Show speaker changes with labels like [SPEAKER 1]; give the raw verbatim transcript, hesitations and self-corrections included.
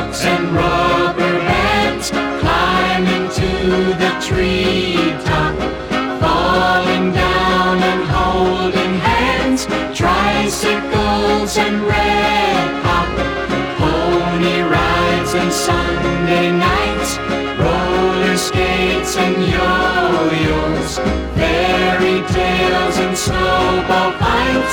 [SPEAKER 1] jukebox and rubber bands, climbing to the treetop, falling down and holding hands, tricycles and red pop, pony rides and Sunday nights, roller skates and yo-yos, fairy tales and snowball fights,